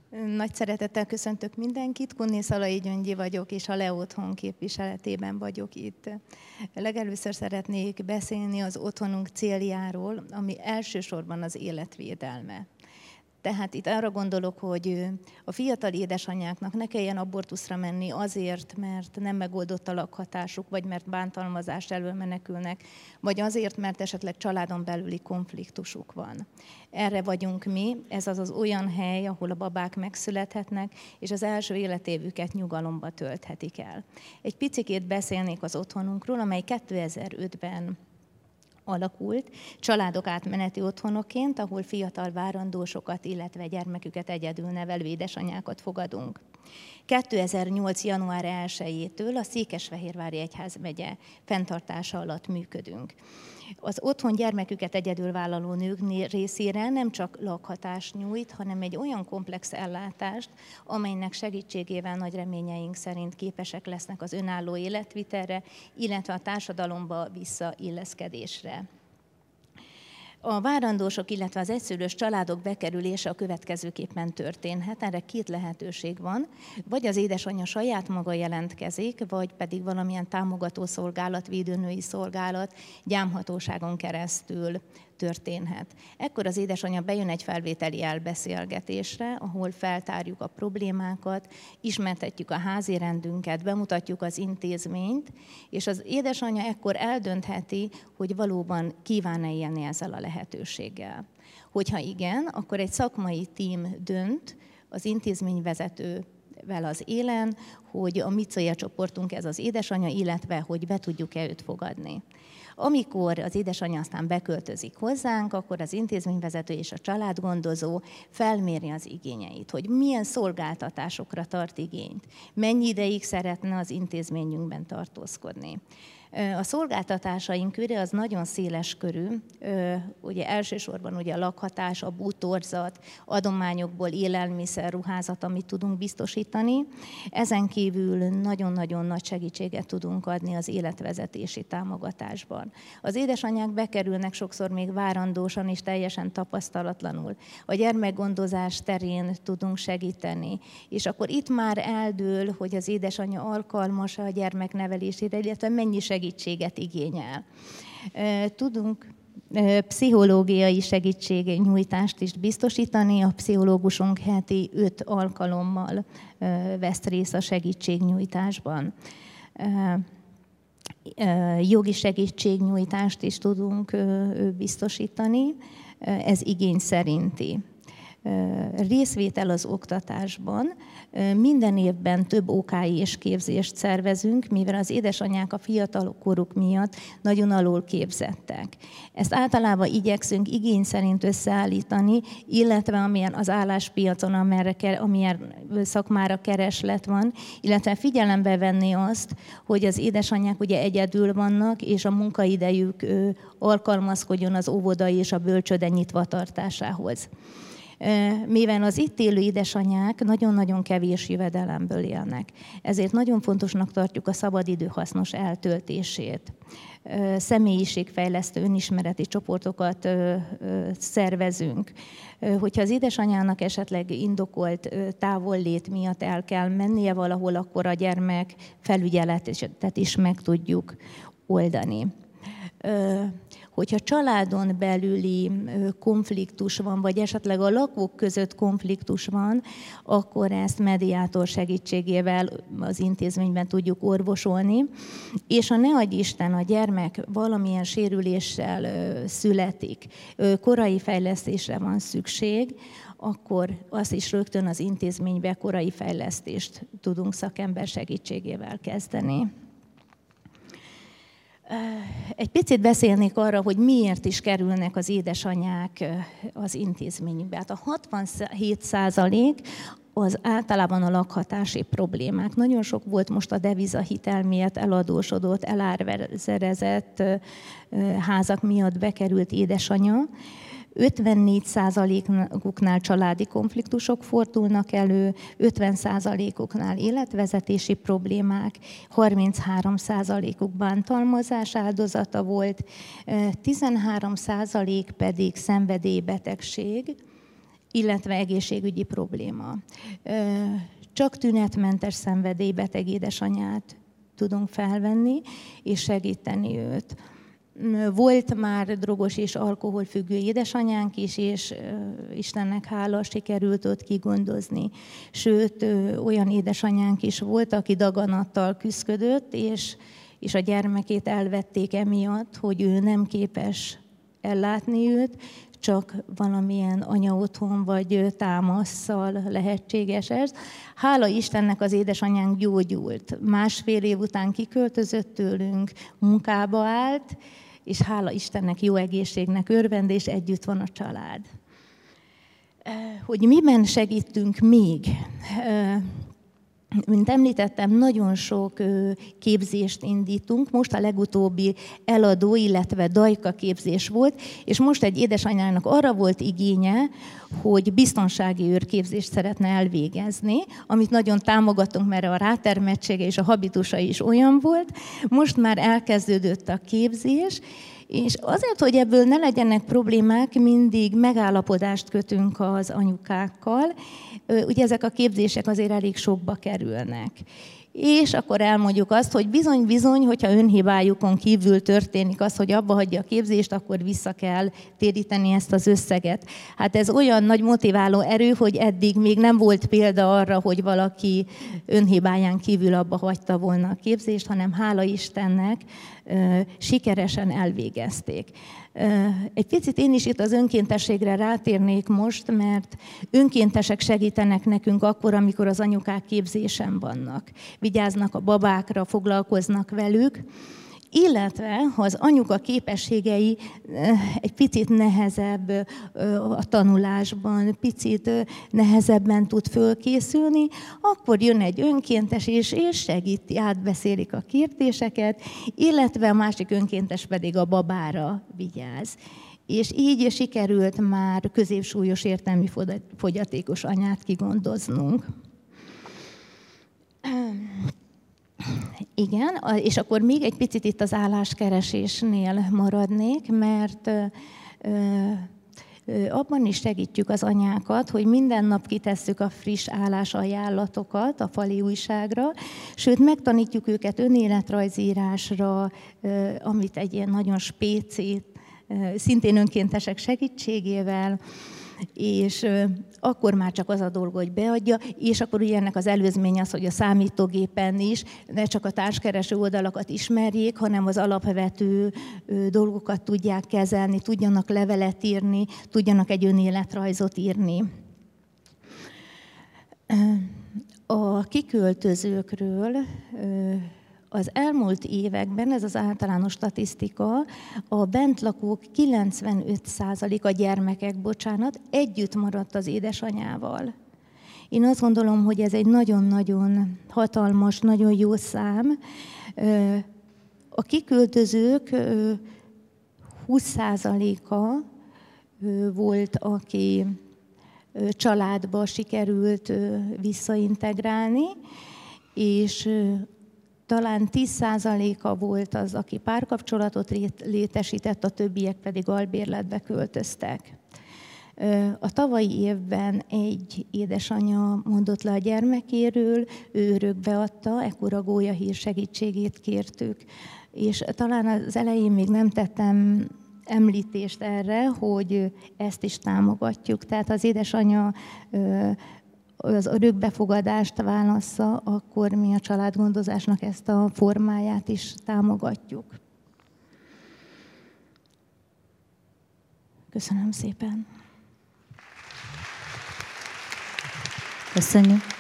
Nagy szeretettel köszöntök mindenkit, Kunné Szalai Gyöngyi vagyok, és a LEO Otthon képviseletében vagyok itt. Legelőször szeretnék beszélni az otthonunk céljáról, ami elsősorban az életvédelme. Tehát itt arra gondolok, hogy a fiatal édesanyáknak ne kelljen abortuszra menni azért, mert nem megoldott a lakhatásuk, vagy mert bántalmazás elől menekülnek, vagy azért, mert esetleg családon belüli konfliktusuk van. Erre vagyunk mi, ez az olyan hely, ahol a babák megszülethetnek, és az első életévüket nyugalomba tölthetik el. Egy picikét beszélnék az otthonunkról, amely 2005-ben alakult, családok átmeneti otthonokként, ahol fiatal várandósokat, illetve gyermeküket egyedül nevelő édesanyákat fogadunk. 2008. január 1-től a Székesfehérvári Egyházmegye fenntartása alatt működünk. Az otthon gyermeküket egyedül vállaló nők részére nem csak lakhatást nyújt, hanem egy olyan komplex ellátást, amelynek segítségével nagy reményeink szerint képesek lesznek az önálló életvitelre, illetve a társadalomba visszailleszkedésre. A várandósok, illetve az egyszülős családok bekerülése a következőképpen történhet. Erre két lehetőség van. Vagy az édesanyja saját maga jelentkezik, vagy pedig valamilyen támogató szolgálat, védőnői szolgálat gyámhatóságon keresztül történhet. Ekkor az édesanyja bejön egy felvételi elbeszélgetésre, ahol feltárjuk a problémákat, ismertetjük a házi rendünket, bemutatjuk az intézményt, és az édesanyja ekkor eldöntheti, hogy valóban kíván-e élni ezzel a lehetőséggel. Hogyha igen, akkor egy szakmai tím dönt az intézményvezetővel az élen, hogy a mi célcsoportunk ez az édesanyja, illetve hogy be tudjuk-e őt fogadni. Amikor az édesanyja aztán beköltözik hozzánk, akkor az intézményvezető és a családgondozó felméri az igényeit, hogy milyen szolgáltatásokra tart igényt, mennyi ideig szeretne az intézményünkben tartózkodni. A szolgáltatásaink köre az nagyon széles körű, ugye elsősorban ugye a lakhatás, a bútorzat, adományokból élelmiszer, ruházat, amit tudunk biztosítani. Ezen kívül nagyon-nagyon nagy segítséget tudunk adni az életvezetési támogatásban. Az édesanyák bekerülnek sokszor még várandósan és teljesen tapasztalatlanul. A gyermekgondozás terén tudunk segíteni, és akkor itt már eldől, hogy az édesanyja alkalmas a gyermeknevelésére, illetve mennyi segítséget igényel. Tudunk pszichológiai segítségnyújtást is biztosítani, a pszichológusunk heti 5 alkalommal vesz részt a segítségnyújtásban. Jogi segítségnyújtást is tudunk biztosítani, ez igény szerinti. Részvétel az oktatásban. Minden évben több OKI és képzést szervezünk, mivel az édesanyák a fiatal koruk miatt nagyon alul képzettek. Ezt általában igyekszünk igény szerint összeállítani, illetve amilyen az álláspiacon, amilyen szakmára kereslet van, illetve figyelembe venni azt, hogy az édesanyák ugye egyedül vannak, és a munkaidejük alkalmazkodjon az óvoda és a bölcsőde nyitva tartásához. Mivel az itt élő édesanyák nagyon-nagyon kevés jövedelemből élnek. Ezért nagyon fontosnak tartjuk a szabadidő hasznos eltöltését. Személyiségfejlesztő önismereti csoportokat szervezünk. Hogyha az édesanyának esetleg indokolt távollét miatt el kell mennie valahol, akkor a gyermek felügyeletet is meg tudjuk oldani. Hogyha családon belüli konfliktus van, vagy esetleg a lakók között konfliktus van, akkor ezt mediátor segítségével az intézményben tudjuk orvosolni. És ha ne adj Isten, a gyermek valamilyen sérüléssel születik, korai fejlesztésre van szükség, akkor azt is rögtön az intézménybe korai fejlesztést tudunk szakember segítségével kezdeni. Egy picit beszélnék arra, hogy miért is kerülnek az édesanyák az intézményükbe. Hát a 67% az általában a lakhatási problémák. Nagyon sok volt most a devizahitel miatt eladósodott, elárverezett házak miatt bekerült édesanya. 54%-uknál családi konfliktusok fordulnak elő, 50%-uknál életvezetési problémák, 33%-uk bántalmazás áldozata volt, 13% pedig szenvedélybetegség, illetve egészségügyi probléma. Csak tünetmentes szenvedélybeteg édesanyát tudunk felvenni, és segíteni őt. Volt már drogos és alkoholfüggő édesanyánk is, és Istennek hála, sikerült ott kigondozni. Sőt, olyan édesanyánk is volt, aki daganattal küszködött, és a gyermekét elvették emiatt, hogy ő nem képes ellátni őt, csak valamilyen anyaotthon vagy támasszal lehetséges ez. Hála Istennek az édesanyánk gyógyult. 1,5 év után kiköltözött tőlünk, munkába állt, és hála Istennek jó egészségnek örvend, és együtt van a család. Hogy miben segítünk még? Mint említettem, nagyon sok képzést indítunk. Most a legutóbbi eladó, illetve dajka képzés volt, és most egy édesanyának arra volt igénye, hogy biztonsági őrképzést szeretne elvégezni, amit nagyon támogatunk, mert a rátermettsége és a habitusa is olyan volt. Most már elkezdődött a képzés, és azért, hogy ebből ne legyenek problémák, mindig megállapodást kötünk az anyukákkal. Ugye ezek a képzések azért elég sokba kerülnek. És akkor elmondjuk azt, hogy bizony, hogyha önhibájukon kívül történik az, hogy abba hagyja a képzést, akkor vissza kell téríteni ezt az összeget. Hát ez olyan nagy motiváló erő, hogy eddig még nem volt példa arra, hogy valaki önhibáján kívül abba hagyta volna a képzést, hanem hála Istennek sikeresen elvégezték. Egy picit én is itt az önkéntességre rátérnék most, mert önkéntesek segítenek nekünk akkor, amikor az anyukák képzésen vannak. Vigyáznak a babákra, foglalkoznak velük, illetve ha az anyuka képességei egy picit nehezebb a tanulásban, picit nehezebben tud fölkészülni, akkor jön egy önkéntes és segíti, átbeszélik a kérdéseket, illetve a másik önkéntes pedig a babára vigyáz. És így sikerült már középsúlyos értelmi fogyatékos anyát kigondoznunk. Igen, és akkor még egy picit itt az álláskeresésnél maradnék, mert abban is segítjük az anyákat, hogy minden nap kitesszük a friss állásajánlatokat a fali újságra, sőt megtanítjuk őket önéletrajzírásra, amit egy ilyen nagyon spéci, szintén önkéntesek segítségével, és akkor már csak az a dolga, hogy beadja, és akkor ugye ennek az előzmény az, hogy a számítógépen is ne csak a társkereső oldalakat ismerjék, hanem az alapvető dolgokat tudják kezelni, tudjanak levelet írni, tudjanak egy önéletrajzot írni. A kiköltözőkről az elmúlt években, ez az általános statisztika, a bentlakók 95%-a gyermekek, együtt maradt az édesanyával. Én azt gondolom, hogy ez egy nagyon-nagyon hatalmas, nagyon jó szám. A kiköltözők 20%-a volt, aki családba sikerült visszaintegrálni, és talán 10%-a volt az, aki párkapcsolatot létesített, a többiek pedig albérletbe költöztek. A tavalyi évben egy édesanyja mondott le a gyermekéről, ő örökbe adta, ekkor a gólyahír segítségét kértük. És talán az elején még nem tettem említést erre, hogy ezt is támogatjuk. Tehát az édesanyja az örökbefogadást válassza, akkor mi a családgondozásnak ezt a formáját is támogatjuk. Köszönöm szépen. Köszönjük.